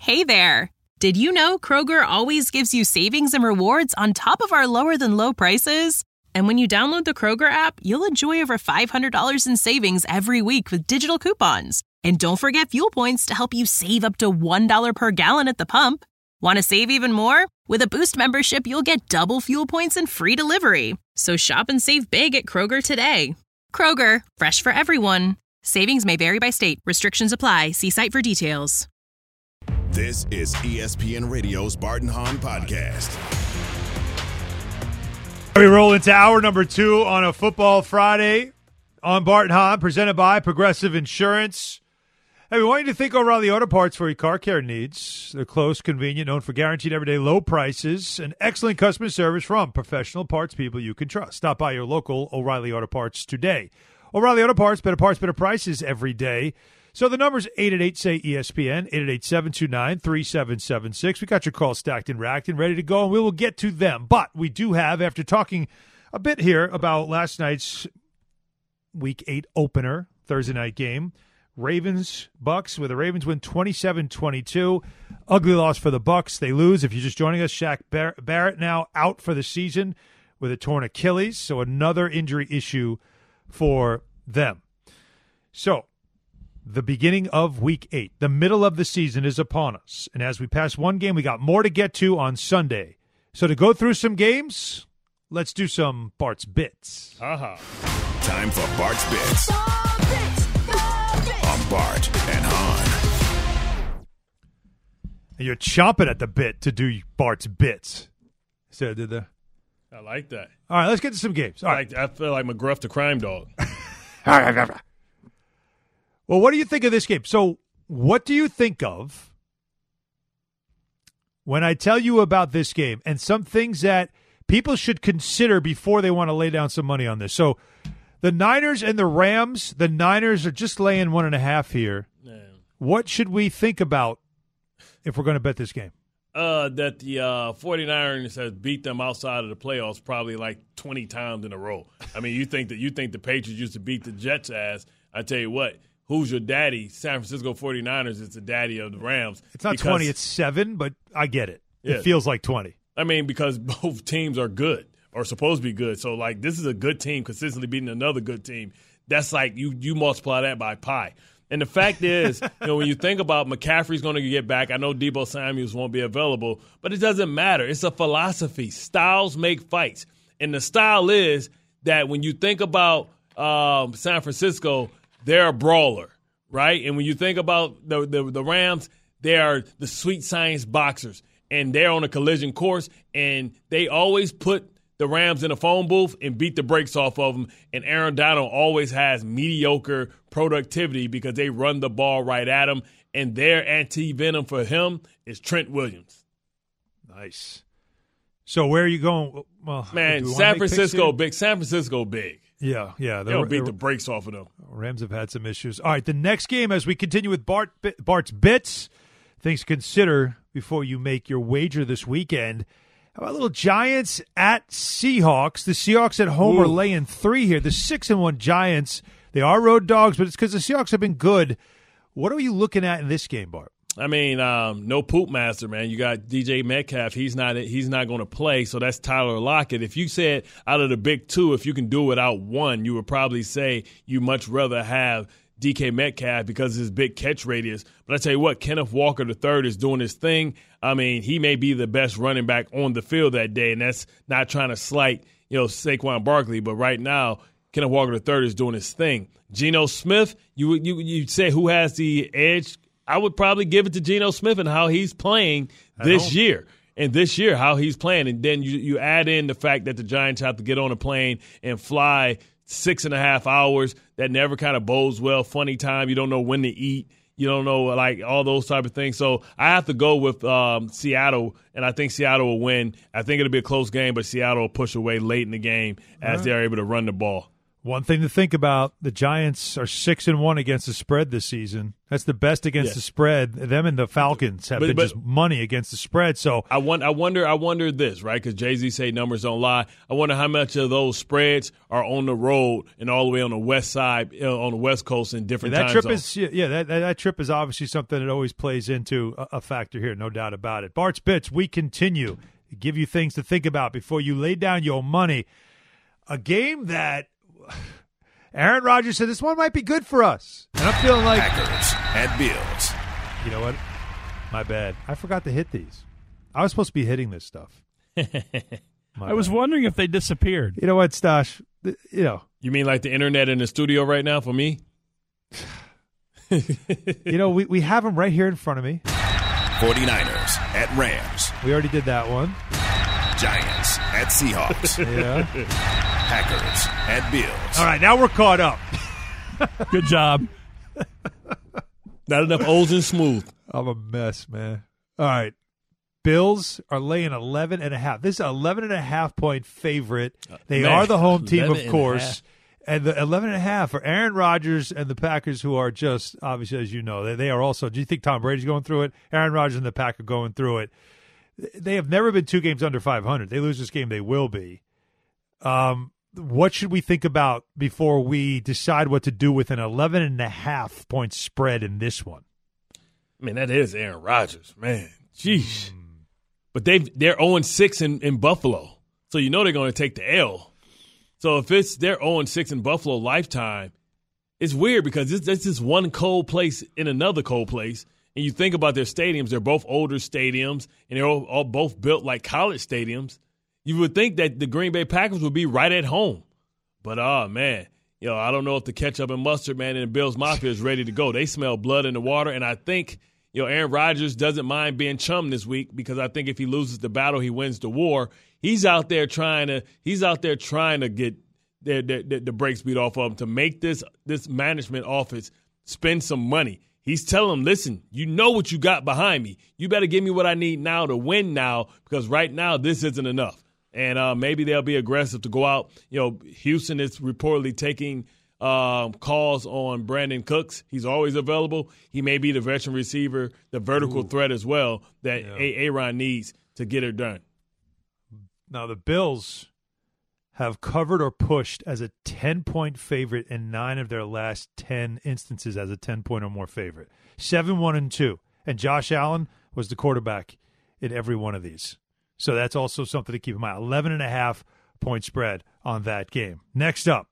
Hey there! Did you know Kroger always gives you savings and rewards on top of our lower-than-low prices? And when you download the Kroger app, you'll enjoy over $500 in savings every week with digital coupons. And don't forget fuel points to help you save up to $1 per gallon at the pump. Want to save even more? With a Boost membership, you'll get double fuel points and free delivery. So shop and save big at Kroger today. Kroger, fresh for everyone. Savings may vary by state. Restrictions apply. See site for details. This is ESPN Radio's Bart and Hahn Podcast. We roll into hour number 2 on a Football Friday on Bart and Hahn, presented by Progressive Insurance. Hey, we want you to think over all the auto parts for your car care needs. They're close, convenient, known for guaranteed everyday low prices, and excellent customer service from professional parts people you can trust. Stop by your local O'Reilly Auto Parts today. O'Reilly Auto Parts, better prices every day. So the number's 888-SAY-ESPN, 888-729-3776. We got your calls stacked and racked and ready to go, and we will get to them. But we do have, after talking a bit here about last night's Week 8 opener, Thursday night game, Ravens-Bucks, where the Ravens win 27-22. Ugly loss for the Bucks. They lose. If you're just joining us, Shaq Barrett now out for the season with a torn Achilles, so another injury issue for them. So, the beginning of Week 8, the middle of the season is upon us. And as we pass one game, we got more to get to on Sunday. So to go through some games, let's do some Bart's Bits. Time for Bart's Bits. On Bart and Hahn. And you're chomping at the bit to do Bart's Bits. So I did that. I like that. All right, let's get to some games. All right. I feel like McGruff the crime dog. Well, what do you think of this game? So what do you think of when I tell you about this game and some things that people should consider before they want to lay down some money on this? So the Niners and the Rams, the Niners are just laying 1.5 here. Yeah. What should we think about if we're going to bet this game? That the 49ers has beat them outside of the playoffs probably like 20 times in a row. I mean, you think the Patriots used to beat the Jets' ass. I tell you what. Who's your daddy? San Francisco 49ers is the daddy of the Rams. It's not 20, it's 7, but I get it. Yeah. It feels like 20. I mean, because both teams are good or supposed to be good. So, like, this is a good team consistently beating another good team. That's like you multiply that by pi. And the fact is, when you think about McCaffrey's going to get back, I know Deebo Samuels won't be available, but it doesn't matter. It's a philosophy. Styles make fights. And the style is that when you think about San Francisco – they're a brawler, right? And when you think about the Rams, they are the sweet science boxers, and they're on a collision course, and they always put the Rams in a phone booth and beat the brakes off of them, and Aaron Donald always has mediocre productivity because they run the ball right at him, and their anti-venom for him is Trent Williams. Nice. So where are you going? Well, man, San Francisco big. San Francisco big. Yeah. They'll beat the brakes off of them. Rams have had some issues. All right, the next game, as we continue with Bart's Bits, things to consider before you make your wager this weekend. How about little Giants at Seahawks? The Seahawks at home are laying 3 here. The 6-1 Giants, they are road dogs, but it's because the Seahawks have been good. What are you looking at in this game, Bart? I mean, no poop master, man. You got DJ Metcalf. He's not going to play, so that's Tyler Lockett. If you said out of the big two, if you can do without one, you would probably say you much rather have DK Metcalf because of his big catch radius. But I tell you what, Kenneth Walker III is doing his thing. I mean, he may be the best running back on the field that day, and that's not trying to slight, Saquon Barkley. But right now, Kenneth Walker III is doing his thing. Geno Smith, you say who has the edge? I would probably give it to Geno Smith and how he's playing this year. And this year, how he's playing. And then you add in the fact that the Giants have to get on a plane and fly 6.5 hours. That never kind of bodes well. Funny time. You don't know when to eat. You don't know, like, all those type of things. So I have to go with Seattle, and I think Seattle will win. I think it'll be a close game, but Seattle will push away late in the game as they're able to run the ball. One thing to think about, the Giants are 6-1 against the spread this season. That's the best against the spread. Them and the Falcons have been just money against the spread. So I wonder this, right? Because Jay-Z say numbers don't lie. I wonder how much of those spreads are on the road and all the way on the west side, on the West Coast in different time zones. That trip is obviously something that always plays into a factor here, no doubt about it. Bart's Bits, we continue to give you things to think about before you lay down your money. A game that Aaron Rodgers said this one might be good for us. And I'm feeling like Packers at Bills. You know what? My bad. I forgot to hit these. I was supposed to be hitting this stuff. I was wondering if they disappeared. You know what, Stash? You mean like the internet in the studio right now for me? We have them right here in front of me. 49ers at Rams. We already did that one. Giants at Seahawks. Yeah. Packers at Bills. All right, now we're caught up. Good job. Not enough O's and smooth. I'm a mess, man. All right. Bills are laying 11.5. This is an 11.5 point favorite. They are the home team, of course. And the 11.5 for Aaron Rodgers and the Packers, who are just, obviously, as you know, they are also. Do you think Tom Brady's going through it? Aaron Rodgers and the Packers are going through it. They have never been 2 games under 500. They lose this game, they will be. What should we think about before we decide what to do with an 11.5 point spread in this one? I mean, that is Aaron Rodgers, man. Jeez. But they're 0-6 in Buffalo, so you know they're going to take the L. So if they're 0-6 in Buffalo lifetime, it's weird because it's just one cold place in another cold place. And you think about their stadiums, they're both older stadiums, and they're all both built like college stadiums. You would think that the Green Bay Packers would be right at home. But, man, I don't know if the ketchup and mustard, man, and the Bills Mafia is ready to go. They smell blood in the water, and I think, Aaron Rodgers doesn't mind being chummed this week because I think if he loses the battle, he wins the war. He's out there trying to get the brakes beat off of him to make this management office spend some money. He's telling them, listen, you know what you got behind me. You better give me what I need now to win now because right now this isn't enough. And maybe they'll be aggressive to go out. Houston is reportedly taking calls on Brandon Cooks. He's always available. He may be the veteran receiver, the vertical threat as well that Aaron needs to get it done. Now, the Bills have covered or pushed as a 10-point favorite in 9 of their last 10 instances as a 10-point or more favorite. 7-1-2. And Josh Allen was the quarterback in every one of these. So that's also something to keep in mind. 11.5 point spread on that game. Next up.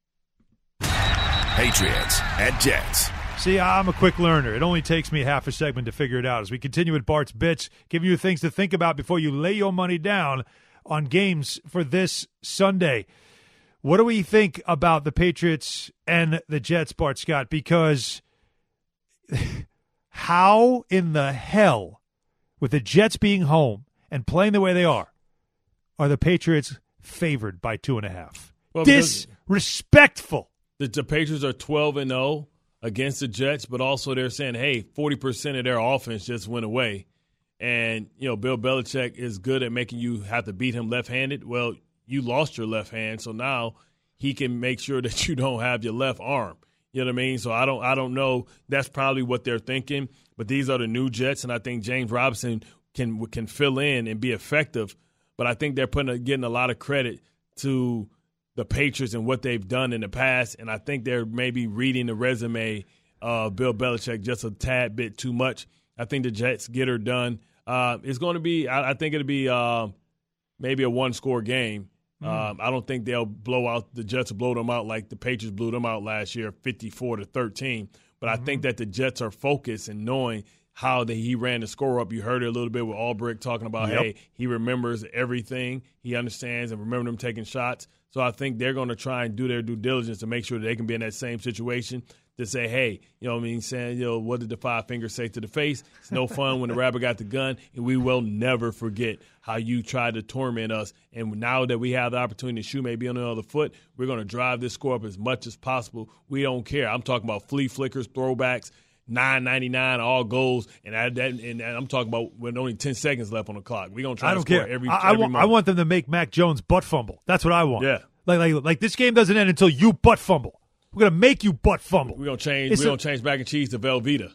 Patriots at Jets. See, I'm a quick learner. It only takes me half a segment to figure it out. As we continue with Bart's Bits, giving you things to think about before you lay your money down on games for this Sunday. What do we think about the Patriots and the Jets, Bart Scott? Because how in the hell, with the Jets being home and playing the way they are the Patriots favored by 2.5? Well, disrespectful. The Patriots are 12-0 against the Jets, but also they're saying, hey, 40% of their offense just went away. And, Bill Belichick is good at making you have to beat him left-handed. Well, you lost your left hand, so now he can make sure that you don't have your left arm. You know what I mean? So I don't know. That's probably what they're thinking. But these are the new Jets, and I think James Robinson can fill in and be effective. But I think they're getting a lot of credit to the Patriots and what they've done in the past, and I think they're maybe reading the resume of Bill Belichick just a tad bit too much. I think the Jets get her done. It's going to be, I think it'll be maybe a one-score game. I don't think they'll the Jets will blow them out like the Patriots blew them out last year, 54-13. But I think that the Jets are focused and knowing how he ran the score up. You heard it a little bit with Albrecht talking about, hey, he remembers everything. He understands and remember them taking shots. So I think they're going to try and do their due diligence to make sure that they can be in that same situation to say, hey, saying, what did the 5 fingers say to the face? It's no fun when the rabbit got the gun, and we will never forget how you tried to torment us. And now that we have the opportunity, the shoe may be on the other foot, we're going to drive this score up as much as possible. We don't care. I'm talking about flea flickers, throwbacks, $9.99, all goals, and I'm talking about with only 10 seconds left on the clock. We're going to try to score every I want them to make Mac Jones butt fumble. That's what I want. Yeah. Like this game doesn't end until you butt fumble. We're gonna make you butt fumble. We're gonna change. We're gonna change mac and cheese to Velveeta.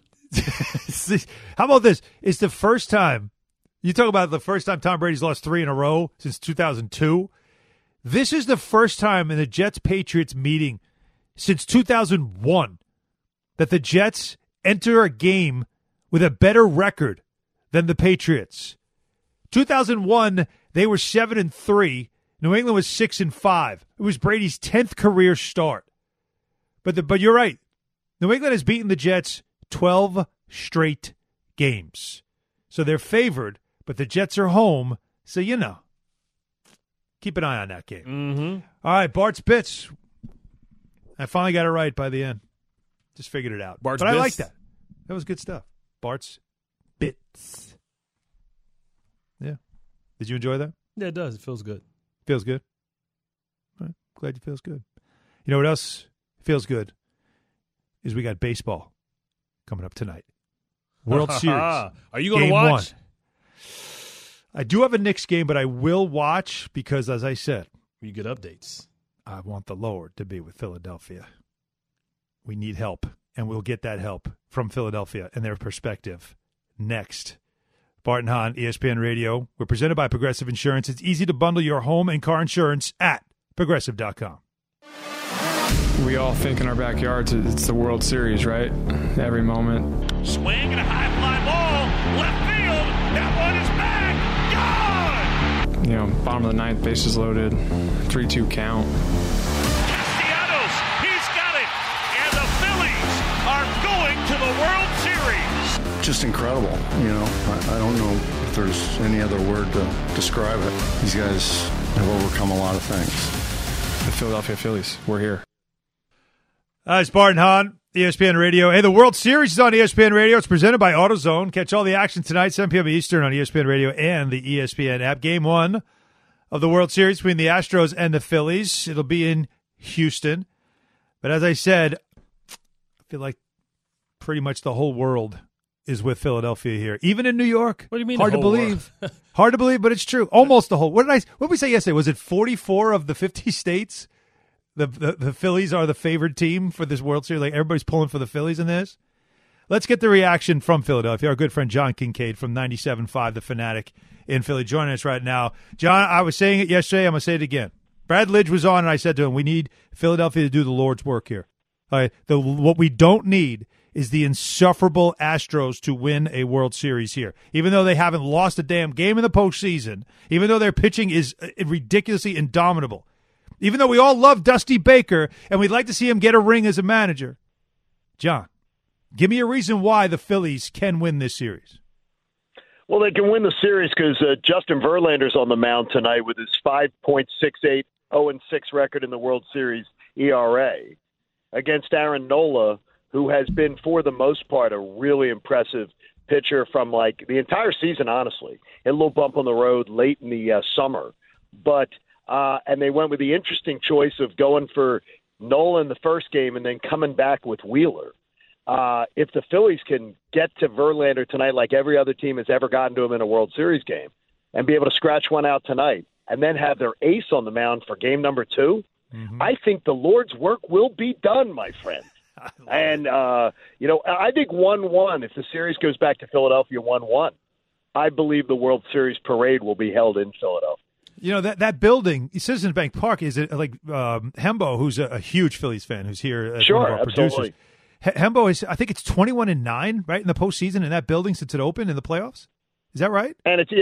How about this? It's the first time. You talk about the first time Tom Brady's lost 3 in a row since 2002. This is the first time in the Jets-Patriots meeting since 2001 that the Jets enter a game with a better record than the Patriots. 2001, they were 7-3. New England was 6-5. It was Brady's 10th career start. But you're right. New England has beaten the Jets 12 straight games. So they're favored, but the Jets are home, so keep an eye on that game. Mm-hmm. All right, Bart's Bits. I finally got it right by the end. Just figured it out. Bart's but Bits. I like that. That was good stuff. Bart's Bits. Yeah. Did you enjoy that? Yeah, it does. It feels good. Feels good? All right. Glad you feels good. You know what else feels good? Is we got baseball coming up tonight. World Series. Are you going to Game watch? 1. I do have a Knicks game, but I will watch because, as I said, You get updates. I want the Lord to be with Philadelphia. We need help, and we'll get that help from Philadelphia and their perspective next. Bart and Hahn, ESPN Radio. We're presented by Progressive Insurance. It's easy to bundle your home and car insurance at Progressive.com. We all think in our backyards it's the World Series, right? Every moment. Swing and a high fly ball, left field. That one is back, gone. You know, bottom of the ninth, bases loaded, 3-2 count. Castellanos, he's got it, and the Phillies are going to the World Series. Just incredible, I don't know if there's any other word to describe it. These guys have overcome a lot of things. The Philadelphia Phillies, we're here. It's Bart and Hahn, ESPN Radio. Hey, the World Series is on ESPN Radio. It's presented by AutoZone. Catch all the action tonight, 7 p.m. Eastern on ESPN Radio and the ESPN app. Game 1 of the World Series between the Astros and the Phillies. It'll be in Houston. But as I said, I feel like pretty much the whole world is with Philadelphia here. Even in New York. What do you mean Hard the to whole believe. Hard to believe, but it's true. Almost the whole. What did we say yesterday? Was it 44 of the 50 states? The Phillies are the favored team for this World Series. Like everybody's pulling for the Phillies in this. Let's get the reaction from Philadelphia. Our good friend John Kincaid from 97.5 The Fanatic in Philly joining us right now. John, I was saying it yesterday. I'm going to say it again. Brad Lidge was on, and I said to him, we need Philadelphia to do the Lord's work here. All right, what we don't need is the insufferable Astros to win a World Series here. Even though they haven't lost a damn game in the postseason, even though their pitching is ridiculously indomitable, even though we all love Dusty Baker and we'd like to see him get a ring as a manager. John, give me a reason why the Phillies can win this series. Well, they can win the series because Justin Verlander's on the mound tonight with his 5.68 0-6 record in the World Series ERA against Aaron Nola, who has been, for the most part, a really impressive pitcher from like the entire season, honestly. A little bump on the road late in the summer. But and they went with the interesting choice of going for Nola in the first game and then coming back with Wheeler. If the Phillies can get to Verlander tonight like every other team has ever gotten to him in a World Series game and be able to scratch one out tonight and then have their ace on the mound for game number 2, I think the Lord's work will be done, my friend. And, I think 1-1, if the series goes back to Philadelphia 1-1, I believe the World Series parade will be held in Philadelphia. You know, that building, Citizens Bank Park, is it like Hembo, who's a huge Phillies fan, who's here as one of our producers. Hembo is, I think it's 21-9, right, in the postseason in that building since it opened in the playoffs. Is that right? And it's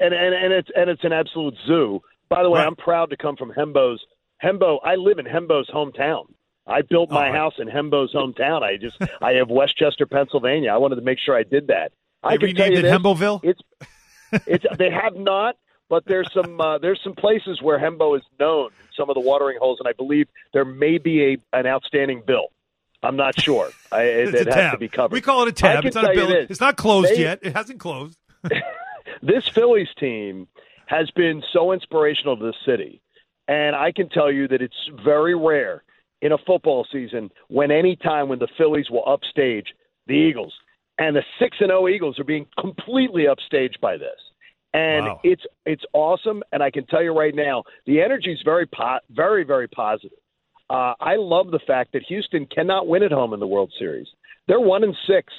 an absolute zoo. By the way, right. I'm proud to come from Hembo. I live in Hembo's hometown. I built my house in Hembo's hometown. I have Westchester, Pennsylvania. I wanted to make sure I did that. I can tell you this, Hemboville? It's they have not, but there's some places where Hembo is known, some of the watering holes, and I believe there may be an outstanding bill. I'm not sure. It has to be covered. We call it a tab. It's not a bill. It's not closed yet. It hasn't closed. This Phillies team has been so inspirational to the city, and I can tell you that it's very rare in a football season when the Phillies will upstage the Eagles. And the 6-0 Eagles are being completely upstaged by this. And wow. it's awesome, and I can tell you right now, the energy is very, very positive. I love the fact that Houston cannot win at home in the World Series. They're 1-6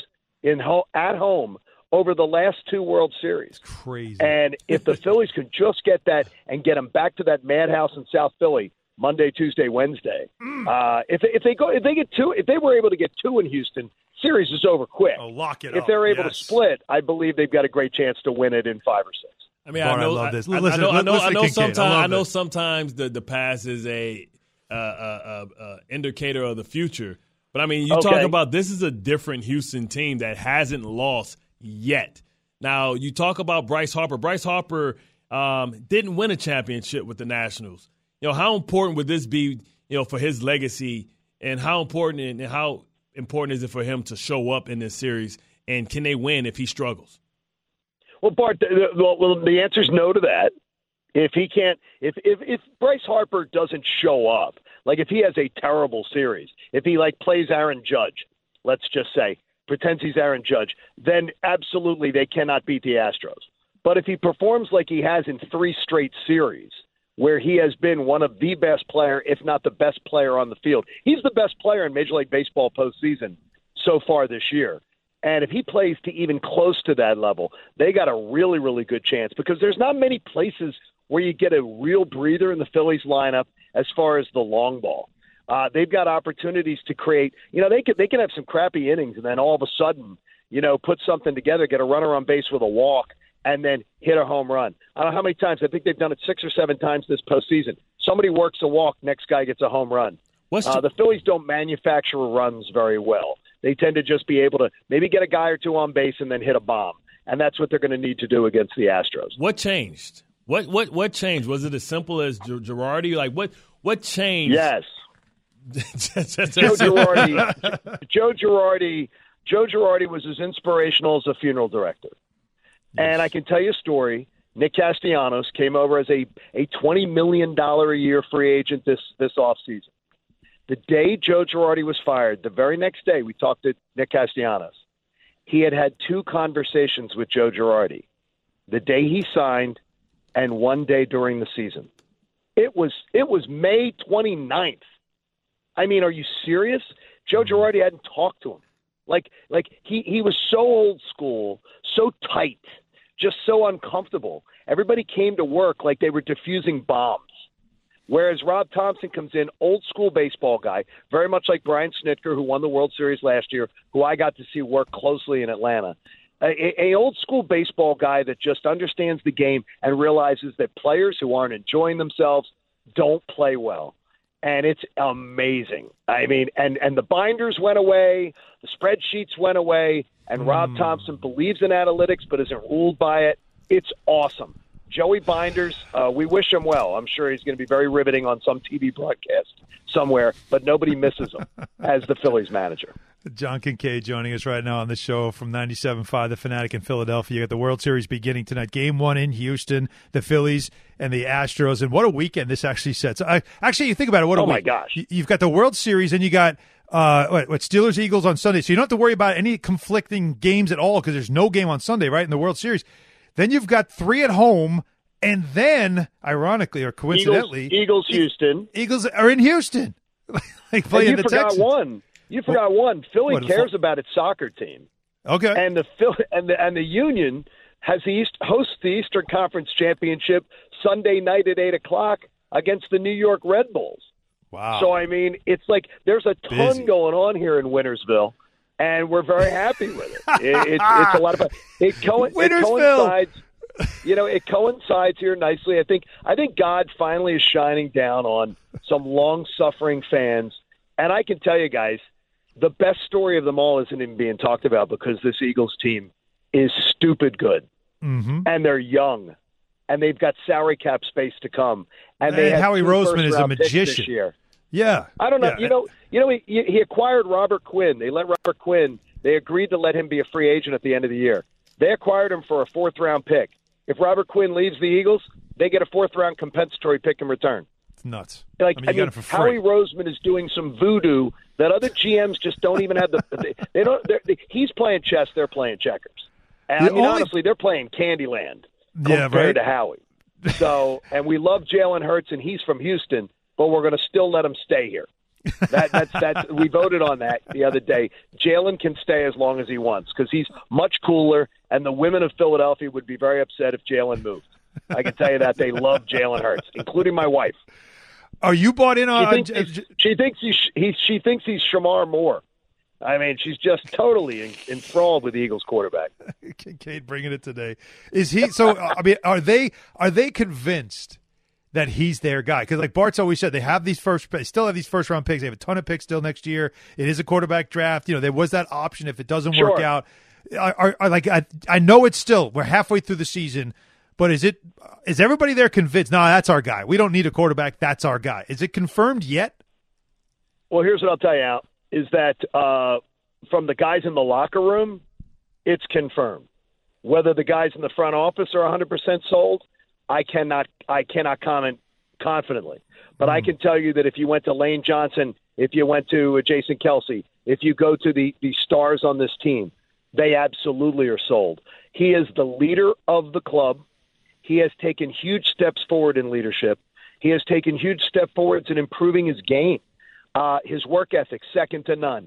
at home over the last 2 World Series. It's crazy. And if the Phillies could just get that and get them back to that madhouse in South Philly Monday, Tuesday, Wednesday, if they were able to get 2 in Houston, series is over quick. Oh, lock it if up. they're able Yes. to split, I believe they've got a great chance to win it in 5 or 6. I mean, Bart, I know. I love this. I Listen, know. Kincaid, I know. Sometimes the past is a indicator of the future. But I mean, you talk about this is a different Houston team that hasn't lost yet. Now you talk about Bryce Harper. Bryce Harper didn't win a championship with the Nationals. You know, how important would this be? You know, for his legacy, and how important is it for him to show up in this series? And can they win if he struggles? Well, Bart, the answer is no to that. If he can't, if Bryce Harper doesn't show up, like if he has a terrible series, if he plays Aaron Judge, let's just say, pretends he's Aaron Judge, then absolutely they cannot beat the Astros. But if he performs like he has in 3 straight series, where he has been one of the best player, if not the best player on the field, he's the best player in Major League Baseball postseason so far this year. And if he plays to even close to that level, they got a really, really good chance, because there's not many places where you get a real breather in the Phillies lineup as far as the long ball. They've got opportunities to create, they can have some crappy innings and then all of a sudden, put something together, get a runner on base with a walk, and then hit a home run. I don't know how many times. I think they've done it 6 or 7 times this postseason. Somebody works a walk, next guy gets a home run. The Phillies don't manufacture runs very well. They tend to just be able to maybe get a guy or 2 on base and then hit a bomb. And that's what they're going to need to do against the Astros. What changed? What changed? Was it as simple as Girardi? What changed? Yes. Joe Girardi was as inspirational as a funeral director. Yes. And I can tell you a story. Nick Castellanos came over as a $20 million a year free agent this offseason. The day Joe Girardi was fired, the very next day we talked to Nick Castellanos. He had 2 conversations with Joe Girardi. The day he signed and one day during the season. It was May 29th. I mean, are you serious? Joe Girardi hadn't talked to him. He was so old school, so tight, just so uncomfortable. Everybody came to work like they were defusing bombs. Whereas Rob Thompson comes in, old school baseball guy, very much like Brian Snitker, who won the World Series last year, who I got to see work closely in Atlanta. A old school baseball guy that just understands the game and realizes that players who aren't enjoying themselves don't play well. And it's amazing. I mean, and the binders went away, the spreadsheets went away, and Rob Thompson believes in analytics but isn't ruled by it. It's awesome. Joey Binders, we wish him well. I'm sure he's going to be very riveting on some TV broadcast somewhere, but nobody misses him as the Phillies manager. John Kincaid joining us right now on the show from 97.5 The Fanatic in Philadelphia. You got the World Series beginning tonight. Game 1 in Houston, the Phillies and the Astros. And what a weekend this actually sets. Actually, you think about it. What a week. My gosh. You've got the World Series and you got Steelers, Eagles on Sunday. So you don't have to worry about any conflicting games at all because there's no game on Sunday, right, in the World Series. Then you've got 3 at home. And then, ironically or coincidentally, Eagles Houston. Eagles are in Houston. Playing the Texans. You forgot one. Philly cares about its soccer team. Okay. And the Union hosts the Eastern Conference Championship Sunday night at 8:00 against the New York Red Bulls. Wow. So I mean, it's like there's a ton going on here in Wintersville, and we're very happy with it. It's a lot of fun. It coincides. It coincides here nicely. I think God finally is shining down on some long-suffering fans. And I can tell you guys, the best story of them all isn't even being talked about because this Eagles team is stupid good. Mm-hmm. And they're young. And they've got salary cap space to come. And Howie Roseman is a magician. This year. Yeah. I don't know. Yeah. He acquired Robert Quinn. They agreed to let him be a free agent at the end of the year. They acquired him for a 4th-round pick. If Robert Quinn leaves the Eagles, they get a 4th-round compensatory pick in return. It's nuts. You got it for free. Howie Roseman is doing some voodoo that other GMs just don't even have he's playing chess, they're playing checkers. And honestly, they're playing Candyland. compared to Howie. So, and we love Jalen Hurts, and he's from Houston, but we're going to still let him stay here. That's we voted on that the other day. Jalen can stay as long as he wants because he's much cooler, and the women of Philadelphia would be very upset if Jalen moved. I can tell you that they love Jalen Hurts, including my wife. Are you bought in on? She thinks he's Shamar Moore. I mean, she's just totally enthralled with the Eagles quarterback. Kincaid bringing it today. Is he? So I mean, are they convinced that he's their guy? Because like Bart's always said, they still have these first round picks. They have a ton of picks still next year. It is a quarterback draft. You know, there was that option if it doesn't work out. I know it's still, we're halfway through the season, but is everybody there convinced? No, that's our guy. We don't need a quarterback. That's our guy. Is it confirmed yet? Well, here's what I'll tell you, Al, is that from the guys in the locker room, it's confirmed. Whether the guys in the front office are 100% sold, I cannot comment confidently. But I can tell you that if you went to Lane Johnson, if you went to Jason Kelsey, if you go to the stars on this team, they absolutely are sold. He is the leader of the club. He has taken huge steps forward in leadership. He has taken huge steps forward in improving his game. His work ethic, second to none.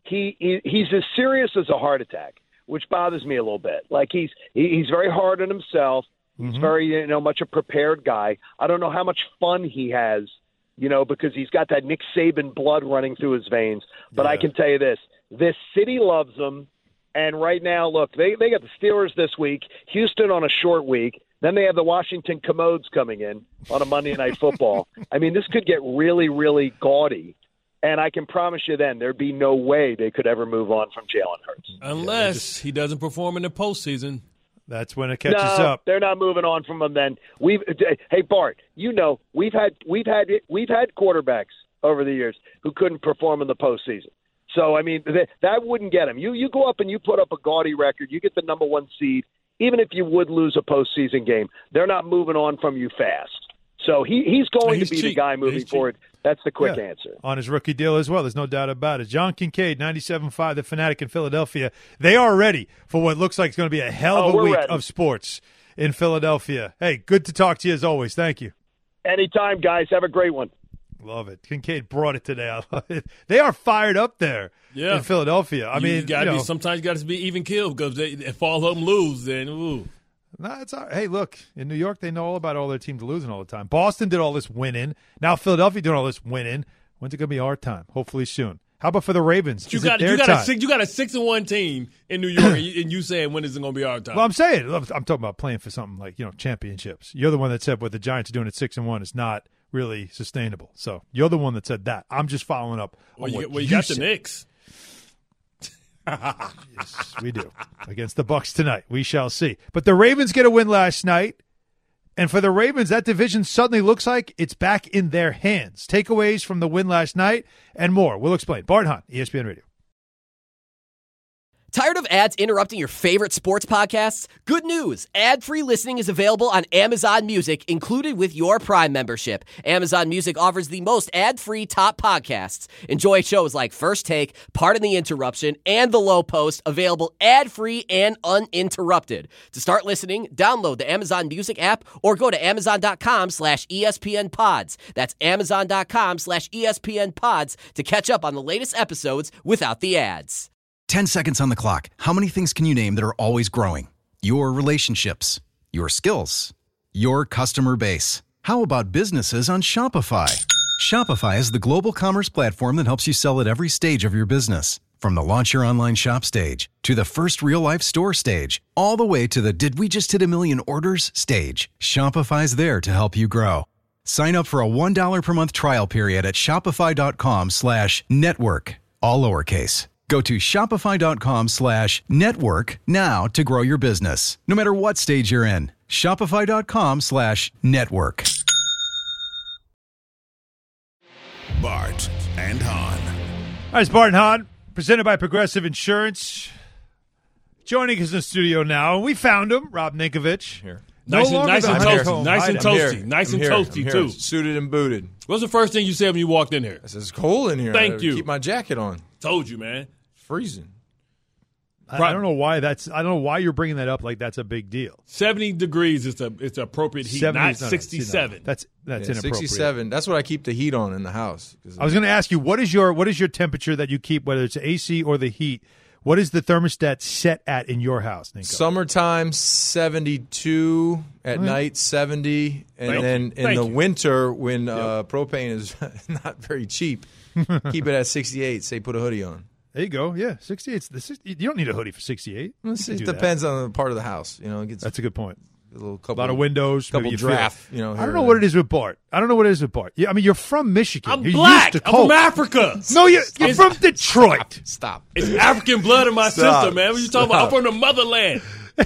He's as serious as a heart attack, which bothers me a little bit. Like he's very hard on himself. He's very, much a prepared guy. I don't know how much fun he has, because he's got that Nick Saban blood running through his veins. But I can tell you this city loves him. And right now, look, they got the Steelers this week, Houston on a short week. Then they have the Washington Commodes coming in on a Monday Night Football. I mean, this could get really, really gaudy. And I can promise you then there'd be no way they could ever move on from Jalen Hurts. Unless he doesn't perform in the postseason. That's when it catches up. They're not moving on from him then. Hey Bart, we've had quarterbacks over the years who couldn't perform in the postseason. So I mean that wouldn't get him. You go up and you put up a gaudy record, you get the number one seed, even if you would lose a postseason game, they're not moving on from you fast. So he's going to be the guy moving forward. That's the quick answer. On his rookie deal as well. There's no doubt about it. John Kincaid, 97.5, the Fanatic in Philadelphia. They are ready for what looks like it's going to be a hell of a week of sports in Philadelphia. Hey, good to talk to you as always. Thank you. Anytime, guys. Have a great one. Love it. Kincaid brought it today. I love it. They are fired up there in Philadelphia. I mean, sometimes you got to be even killed because if all of them lose, then ooh. No, it's all right. Hey, look, in New York, they know all about all their teams losing all the time. Boston did all this winning. Now Philadelphia doing all this winning. When's it going to be our time? Hopefully soon. How about for the Ravens? You got a 6-1 team in New York, and you saying when is it going to be our time? Well, I'm saying I'm talking about playing for something like championships. You're the one that said what the Giants are doing at 6-1 is not really sustainable. So you're the one that said that. I'm just following up. You got the Knicks. Yes, we do. Against the Bucks tonight. We shall see. But the Ravens get a win last night. And for the Ravens, that division suddenly looks like it's back in their hands. Takeaways from the win last night and more. We'll explain. Bart Hahn, ESPN Radio. Tired of ads interrupting your favorite sports podcasts? Good news. Ad-free listening is available on Amazon Music, included with your Prime membership. Amazon Music offers the most ad-free top podcasts. Enjoy shows like First Take, Pardon the Interruption, and The Low Post, available ad-free and uninterrupted. To start listening, download the Amazon Music app or go to Amazon.com/ESPN Pods. That's Amazon.com/ESPN Pods to catch up on the latest episodes without the ads. 10 seconds on the clock. How many things can you name that are always growing? Your relationships, your skills, your customer base. How about businesses on Shopify? Shopify is the global commerce platform that helps you sell at every stage of your business. From the launch your online shop stage, to the first real-life store stage, all the way to the did we just hit a million orders stage. Shopify's there to help you grow. Sign up for a $1 per month trial period at shopify.com/network, all lowercase. Go to shopify.com/network now to grow your business, no matter what stage you're in. Shopify.com/network. Bart and Hahn. Hi, it's Bart and Hahn, presented by Progressive Insurance. Joining us in the studio now, and we found him, Rob Ninkovich. Here. Nice and toasty, too. Suited and booted. What's the first thing you said when you walked in here? I said, it's cold in here. Thank you. Keep my jacket on. Told you, man. Freezing. I don't know why you're bringing that up like that's a big deal. 70 degrees is it's appropriate heat, not 67. That's inappropriate. 67. That's what I keep the heat on in the house. I was going to ask you, what is your temperature that you keep, whether it's AC or the heat? What is the thermostat set at in your house, Nico? Summertime, 72. At night, 70. And then in the winter, when propane is not very cheap, keep it at 68. Say put a hoodie on. There you go. Yeah, 68. You don't need a hoodie for 68. It depends on the part of the house. That's a good point. A lot of windows, couple draft. I don't know what it is with Bart. Yeah, I mean, you're from Michigan. You're black. I'm from Africa. No, you're from Detroit. Stop. It's African blood in my system, man. What you talking about? I'm from the motherland.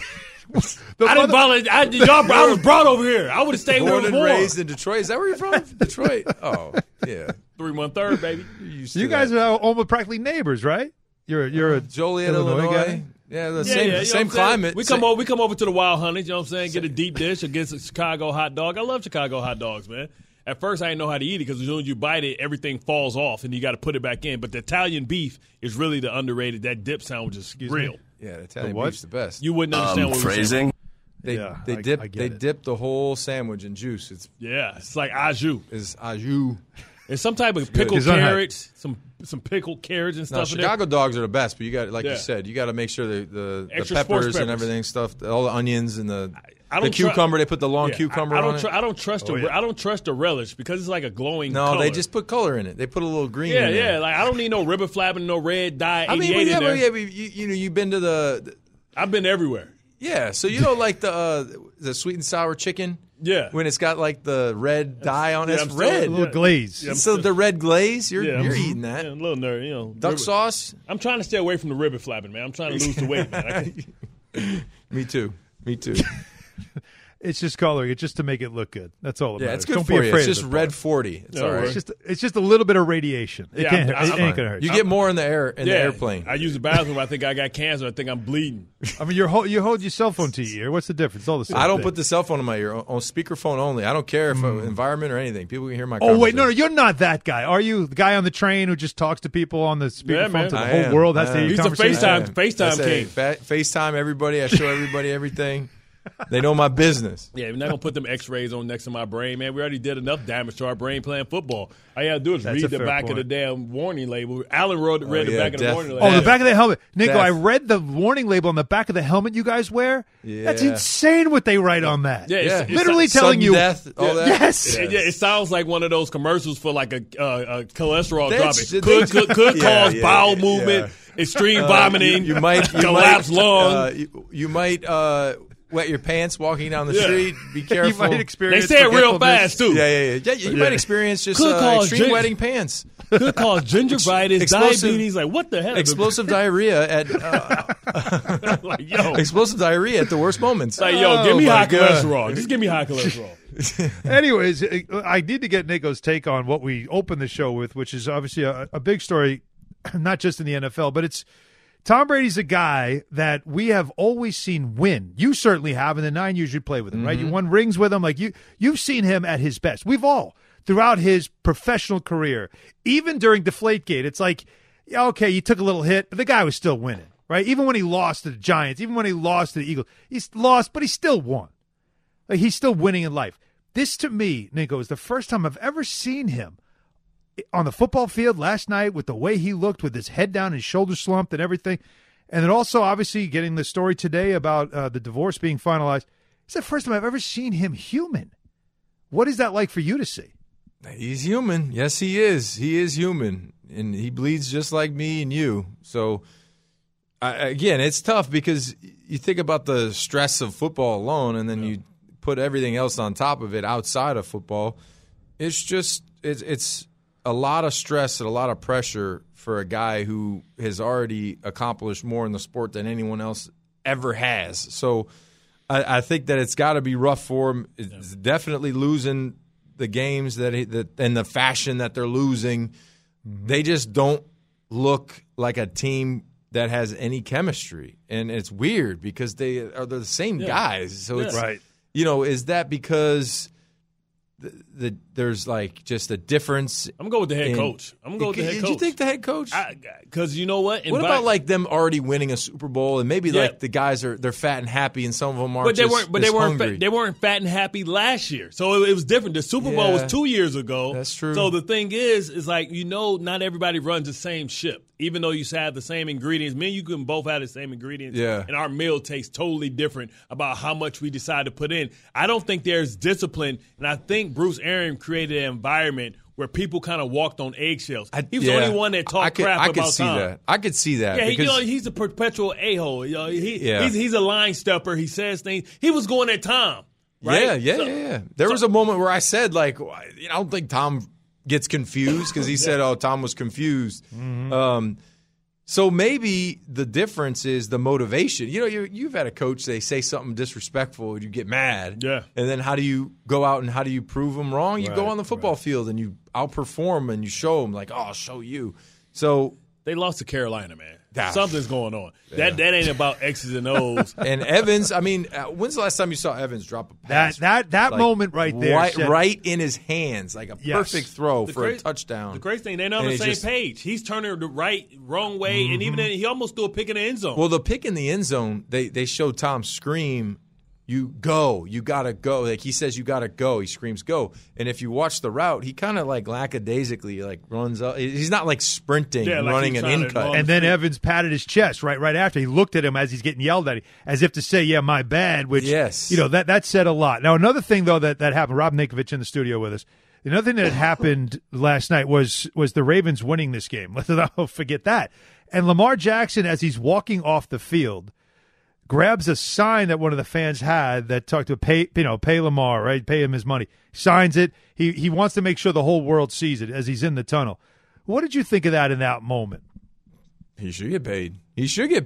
I was brought over here. I would have stayed born where I was and raised in Detroit. Is that where you're from? Detroit. Oh, yeah. 3-1-3 baby. You guys are almost practically neighbors, right? You're a Joliet, Illinois guy. Yeah, same climate. We come over to the Wild Hunters, you know what I'm saying? Get a deep dish against a Chicago hot dog. I love Chicago hot dogs, man. At first, I didn't know how to eat it because as soon as you bite it, everything falls off and you got to put it back in. But the Italian beef is really the underrated. That dip sandwich is real. Yeah, the Italian beef's the best. You wouldn't understand what phrasing. They dip the whole sandwich in juice. It's like au jus. It's au jus. And some type of pickled carrots, some pickled carrots and stuff. Chicago dogs are the best, but you got, like you said, you got to make sure the peppers and everything, all the onions and the cucumber. They put the long cucumber on it. I don't trust the relish because it's like a glowing. No, color. they just put color in it. They put a little green. in there. Yeah. Like I don't need no ribbon flapping, no red dye. I mean, in there. You've been to the. I've been everywhere. Yeah, so like the sweet and sour chicken. Yeah, when it's got like the red dye on it, it's red, a little glaze. Yeah, so the red glaze, you're eating that. Yeah, a little nerd, duck sauce. I'm trying to stay away from the ribbon flapping, man. I'm trying to lose the weight, man. Me too. It's just coloring it just to make it look good. That's all. Yeah, it's good Don't for be you. afraid It's just red 40. It's all right. It's just a little bit of radiation. It ain't gonna hurt. You get more in the air the airplane. I use the bathroom. I think I got cancer. I think I'm bleeding. I mean, you hold your cell phone to your ear. What's the difference? It's all the same. I don't put the cell phone in my ear. On speakerphone only. I don't care if environment or anything. People can hear my. Oh wait, no, you're not that guy, are you? The guy on the train who just talks to people on the speakerphone to the whole world has to hear your conversation. FaceTime king. FaceTime everybody. I show everybody everything. They know my business. Yeah, we're not going to put them x-rays on next to my brain, man. We already did enough damage to our brain playing football. All you got to do is read the back of the damn warning label. Alan read the back of the warning label. Oh, the back of the helmet. Nico, I read the warning label on the back of the helmet you guys wear. Yeah. That's insane what they write on that. Yeah, it's literally telling you. Death, all that. Yes. Yeah, it sounds like one of those commercials for like a cholesterol drop. Could cause bowel movement, extreme vomiting, you might collapse lung. You might wet your pants walking down the street. Be careful. You might experience they say it real fast, too. Yeah. You might experience just extreme wetting pants. Could cause gingivitis, diabetes. Like, what the hell? Explosive diarrhea at explosive diarrhea at the worst moments. Like, give me high cholesterol. Just give me high cholesterol. Anyways, I need to get Nico's take on what we opened the show with, which is obviously a big story, not just in the NFL, but it's Tom Brady's a guy that we have always seen win. You certainly have, and the 9 years you play with him, right? You won rings with him. Like you've seen him at his best. We've all throughout his professional career, even during Deflategate. It's like, okay, you took a little hit, but the guy was still winning, right? Even when he lost to the Giants, even when he lost to the Eagles, he's lost, but he still won. Like he's still winning in life. This to me, Nico, is the first time I've ever seen him on the football field last night with the way he looked with his head down, his shoulders slumped and everything. And then also, obviously, getting the story today about the divorce being finalized. It's the first time I've ever seen him human. What is that like for you to see? He's human. Yes, he is. He is human. And he bleeds just like me and you. So, again, it's tough because you think about the stress of football alone and then you put everything else on top of it outside of football. It's just it's a lot of stress and a lot of pressure for a guy who has already accomplished more in the sport than anyone else ever has. So I think that it's got to be rough for him. It's definitely losing the games that in the fashion that they're losing. They just don't look like a team that has any chemistry. And it's weird because they're the same guys. So it's, is that because there's like just a difference. I'm going to go with the head coach. Did you think the head coach? Because you know what? What about like them already winning a Super Bowl and maybe like the guys they're fat and happy and some of them aren't. But they weren't fat and happy last year, so it was different. The Super Bowl was 2 years ago. That's true. So the thing is like not everybody runs the same ship. Even though you have the same ingredients, me and you can both have the same ingredients, and our meal tastes totally different about how much we decide to put in. I don't think there's discipline, and I think Bruce Arians created an environment where people kind of walked on eggshells. He was the only one that talked crap about Tom. I could see that. Yeah, he's a perpetual a-hole. He's a line stepper. He says things. He was going at Tom. Right? Yeah. There was a moment where I said, like, I don't think Tom gets confused because he said, Tom was confused. Mm-hmm. So maybe the difference is the motivation. You've had a coach, they say something disrespectful and you get mad. Yeah. And then how do you go out and how do you prove them wrong? You go on the football field and you outperform and you show them like, I'll show you. So they lost to Carolina, man. Gosh. Something's going on. Yeah. That ain't about X's and O's. And Evans, I mean, when's the last time you saw Evans drop a pass? That like, moment right there. Right in his hands, like a perfect throw for a touchdown. The great thing, they're not on the same page. He's turning the wrong way, and even then, he almost threw a pick in the end zone. Well, the pick in the end zone, they showed Tom scream, you got to go. Like he says, you got to go. He screams, go. And if you watch the route, he kind of like lackadaisically like runs up. He's not like sprinting, running an in-cut. And then Evans patted his chest right after. He looked at him as he's getting yelled at, as if to say, yeah, my bad, which, that said a lot. Now, another thing, though, that happened, Rob Ninkovich in the studio with us, another thing that happened last night was the Ravens winning this game. Let's not forget that. And Lamar Jackson, as he's walking off the field, grabs a sign that one of the fans had that talked to pay Lamar, right? Pay him his money. Signs it. He wants to make sure the whole world sees it as he's in the tunnel. What did you think of that in that moment? He should get paid. He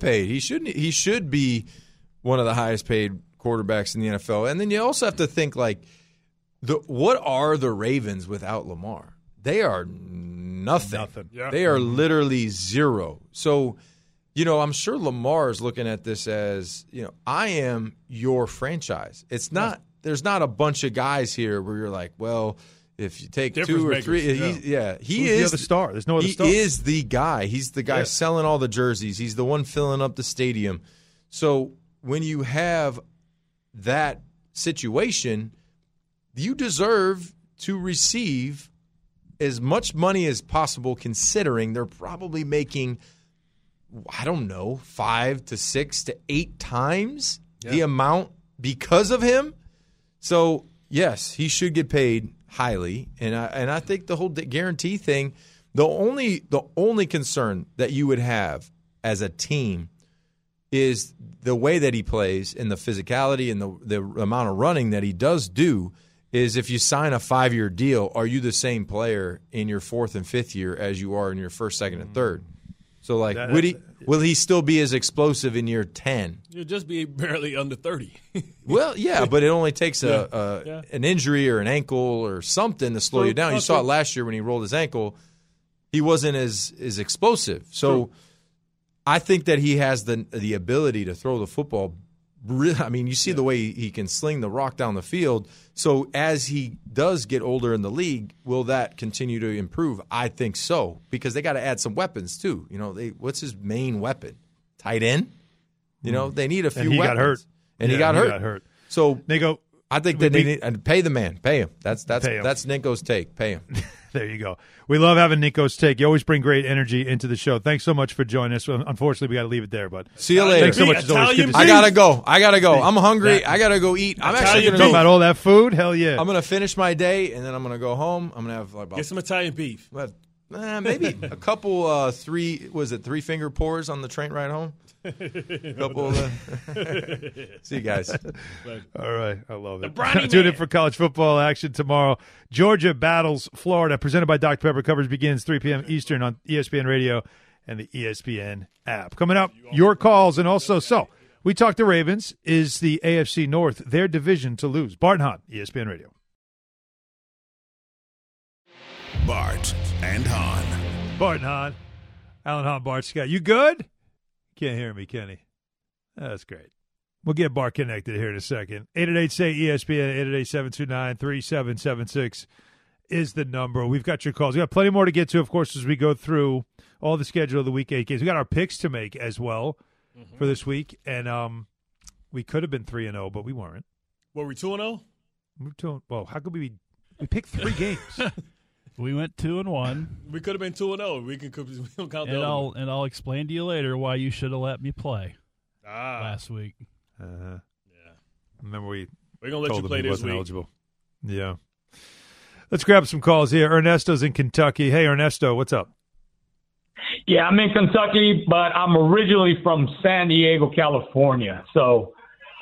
should be one of the highest paid quarterbacks in the NFL. And then you also have to think like, what are the Ravens without Lamar? They are nothing. Yeah. They are literally zero. So, I'm sure Lamar is looking at this as, I am your franchise. It's not. There's not a bunch of guys here where you're like, well, if you take two or three, he is the star. There's no other star. He is the guy. He's the guy selling all the jerseys. He's the one filling up the stadium. So when you have that situation, you deserve to receive as much money as possible, considering they're probably making, I don't know, 5 to 6 to 8 times the amount because of him. So, yes, he should get paid highly. And I think the whole guarantee thing, the only concern that you would have as a team is the way that he plays and the physicality and the amount of running that he does do. Is if you sign a 5-year deal, are you the same player in your 4th and 5th year as you are in your 1st, 2nd, and 3rd? So, like, will he still be as explosive in year 10? You'll just be barely under 30. Well, yeah, but it only takes an injury or an ankle or something to slow you down. You saw it last year when he rolled his ankle. He wasn't as explosive. So I think that he has the ability to throw the football. I mean, you see the way he can sling the rock down the field. So as he does get older in the league, will that continue to improve? I think so, because they got to add some weapons too. What's his main weapon? Tight end. They need a few. And he weapons. got hurt. And he got hurt. So Nico, I think that they need and pay the man. Pay him. That's Nico's take. Pay him. There you go. We love having Nico's take. You always bring great energy into the show. Thanks so much for joining us. Unfortunately, we got to leave it there, but see you later. Thanks so much. It's always good to see I gotta go. I'm hungry. I gotta go eat. I'm actually going to talk about all that food. Hell yeah! I'm gonna finish my day and then I'm gonna go home. I'm gonna have get some Italian beef. Maybe a couple 3 finger pours on the train ride home. Couple. See you guys. All right, I love it. Tune in for college football action tomorrow. Georgia battles Florida. Presented by Dr. Pepper. Coverage begins 3 p.m. Eastern on ESPN Radio and the ESPN app. Coming up, your calls, and also we talked to Ravens. Is the AFC North their division to lose? Bart and Hahn, ESPN Radio. Bart and Hahn. Bart and Hahn. Alan Hahn, Bart Scott. You good? Can't hear me, Kenny. That's great. We'll get Bart connected here in a second. 888-SAY-ESPN, 888-729-3776 is the number. We've got your calls. We've got plenty more to get to, of course, as we go through all the schedule of the Week 8 games. We got our picks to make as well for this week, and we could have been 3-0, but we weren't. Were we 2-0? Well, how could we picked 3 games? We went 2-1. We could have been 2-0. We don't count the and I'll explain to you later why you should have let me play last week. Yeah. Remember we're gonna let you play this week. Eligible. Yeah. Let's grab some calls here. Ernesto's in Kentucky. Hey, Ernesto, what's up? Yeah, I'm in Kentucky, but I'm originally from San Diego, California. So,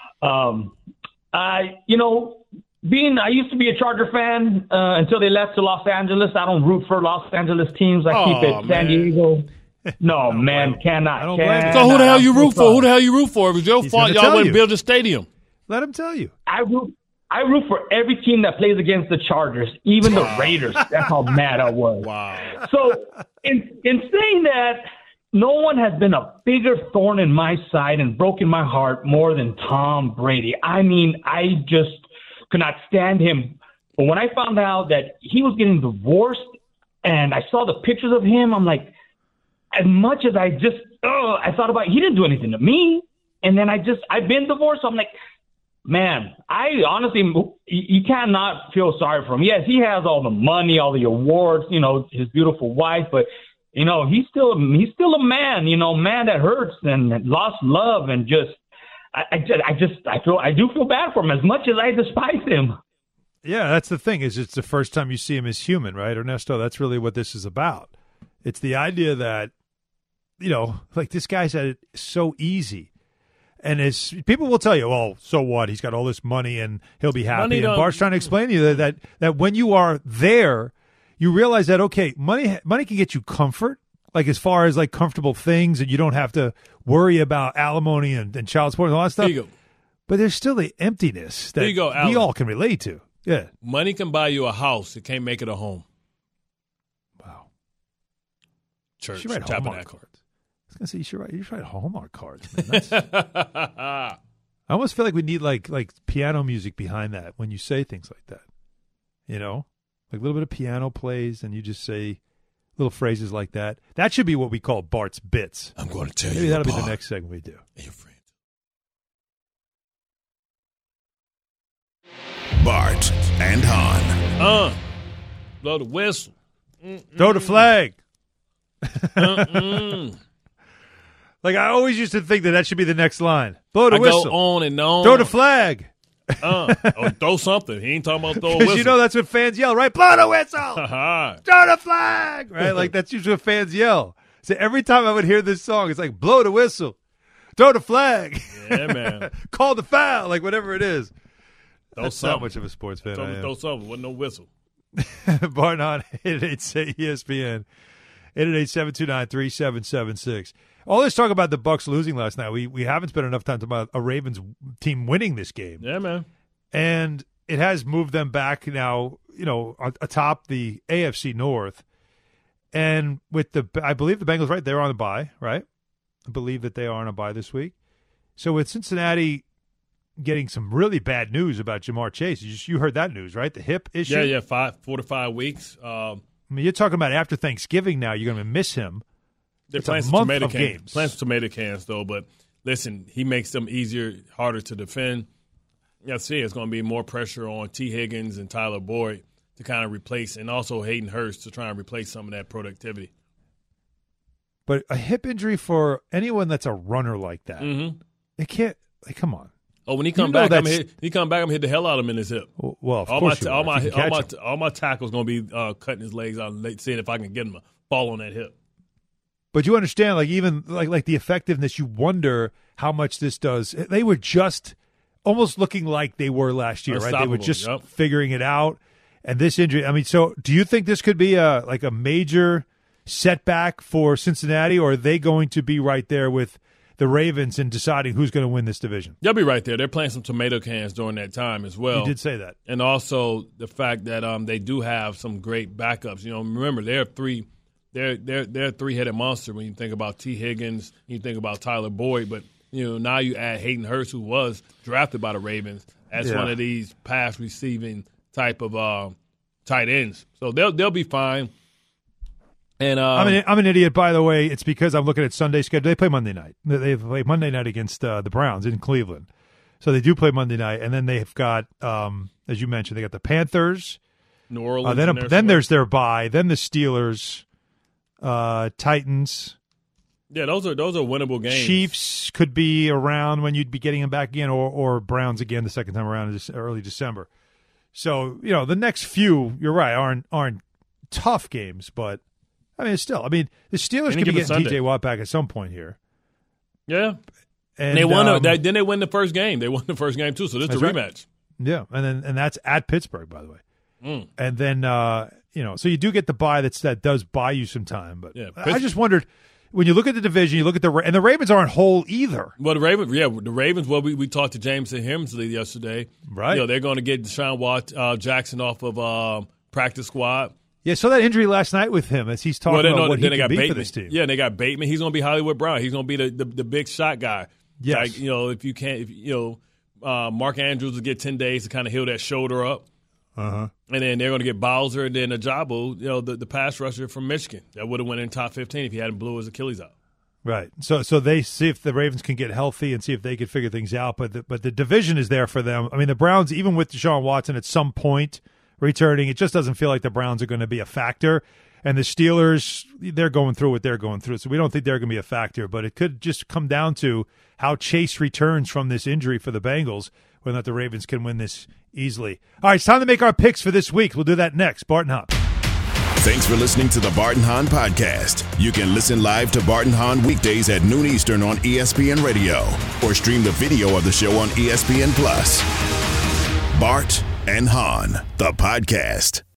I used to be a Charger fan until they left to Los Angeles. I don't root for Los Angeles teams. I keep it San Diego. No, man, cannot. So who the hell you root for? Who the hell you root for? It was your fault. Y'all wouldn't build a stadium. Let him tell you. I root for every team that plays against the Chargers, even the Raiders. That's how mad I was. Wow. So in saying that, no one has been a bigger thorn in my side and broken my heart more than Tom Brady. I mean, I just could not stand him. But when I found out that he was getting divorced and I saw the pictures of him, I'm like, as much as I thought about it, he didn't do anything to me. And then I've been divorced. So I'm like, man, I honestly, you cannot feel sorry for him. Yes, he has all the money, all the awards, his beautiful wife, but he's still a man, man that hurts and lost love and I do feel bad for him as much as I despise him. Yeah, that's the thing is it's the first time you see him as human, right, Ernesto? That's really what this is about. It's the idea that, like this guy's had it so easy. And as people will tell you, well, so what? He's got all this money and he'll be happy. And Bart's trying to explain to you that when you are there, you realize that, okay, money can get you comfort, like as far as like comfortable things, and you don't have to worry about alimony and child support and all that stuff. There you go. But there's still the emptiness that we all can relate to. Yeah. Money can buy you a house. It can't make it a home. Wow. Church, you should write tabernacle. Hallmark cards. I was going to say, you should write Hallmark cards, man. I almost feel like we need like piano music behind that when you say things like that. Like a little bit of piano plays and you just say little phrases like that. That should be what we call Bart's Bits. I'm going to tell Maybe you. That'll be the next segment we do. And your friends. Bart and Hahn. Blow the whistle. Throw the flag. Like I always used to think that should be the next line. Blow the whistle. Go on and on. Throw the flag. Or throw something. He ain't talking about throw a whistle. Because that's what fans yell, right? Blow the whistle. Throw the flag. Right? Like that's usually what fans yell. So every time I would hear this song, it's like blow the whistle. Throw the flag. Yeah, man. Call the foul. Like whatever it is. That's not much of a sports fan. Throw something. Wasn't no whistle. Bart on 888-ESPN. 888-729-3776. All this talk about the Bucs losing last night, we haven't spent enough time talking about a Ravens team winning this game. Yeah, man. And it has moved them back now, atop the AFC North. And I believe the Bengals, right, they're on the bye, right? I believe that they are on a bye this week. So with Cincinnati getting some really bad news about Jamar Chase, you heard that news, right? The hip issue? Yeah, 4 to 5 weeks. I mean, you're talking about after Thanksgiving now, you're going to miss him. They're playing some tomato cans. Playing some tomato cans, though. But listen, he makes them harder to defend. It's going to be more pressure on T. Higgins and Tyler Boyd to kind of replace, and also Hayden Hurst to try and replace some of that productivity. But a hip injury for anyone that's a runner like that, it can't. Like, come on. Oh, when he come back, I'm hit the hell out of him in his hip. Well, of course all my tackles going to be cutting his legs out and seeing if I can get him a ball on that hip. But you understand, like even like the effectiveness, you wonder how much this does. They were just almost looking like they were last year, right? They were just figuring it out. And this injury, I mean, so do you think this could be a major setback for Cincinnati, or are they going to be right there with the Ravens in deciding who's going to win this division? They'll be right there. They're playing some tomato cans during that time as well. You did say that. And also the fact that they do have some great backups. Remember, they're a three-headed monster when you think about T. Higgins, you think about Tyler Boyd, but now you add Hayden Hurst, who was drafted by the Ravens, as one of these pass receiving type of tight ends. So they'll be fine. And I'm an idiot, by the way. It's because I'm looking at Sunday schedule. They play Monday night. They play Monday night against the Browns in Cleveland. So they do play Monday night, and then they've got, as you mentioned, they got the Panthers, New Orleans. Then there's their bye. Then the Steelers, Titans. Yeah, those are winnable games. Chiefs could be around when you'd be getting them back again, or Browns again the second time around in early December. So the next few, you're right, aren't tough games, but I mean, it's still. I mean, the Steelers could be getting T.J. Watt back at some point here. Yeah. And they won. Then they win the first game. They won the first game too. So this is a rematch. Right. Yeah, and that's at Pittsburgh, by the way. And then so you do get the bye that does buy you some time. But I just wondered, when you look at the division, you look at the Ravens aren't whole either. Well, the Ravens. Well, we talked to Jameson Hemsley yesterday. Right. They're going to get Deshaun Jackson off of practice squad. Yeah, so that injury last night with him as he's talking about what he can be Bateman. for this team. Yeah, and they got Bateman. He's going to be Hollywood Brown. He's going to be the big shot guy. Yes. Mark Andrews will get 10 days to kind of heal that shoulder up. Uh-huh. And then they're going to get Bowser and then Ajabu, the pass rusher from Michigan. That would have went in top 15 if he hadn't blew his Achilles out. Right. So they see if the Ravens can get healthy and see if they can figure things out. But the division is there for them. I mean, the Browns, even with Deshaun Watson at some point returning, it just doesn't feel like the Browns are going to be a factor. And the Steelers, they're going through what they're going through. So we don't think they're going to be a factor. But it could just come down to how Chase returns from this injury for the Bengals, whether or not the Ravens can win this easily. All right, it's time to make our picks for this week. We'll do that next. Bart and Hahn. Thanks for listening to the Bart and Hahn podcast. You can listen live to Bart and Hahn weekdays at noon Eastern on ESPN Radio or stream the video of the show on ESPN+. Bart and Hahn, the podcast.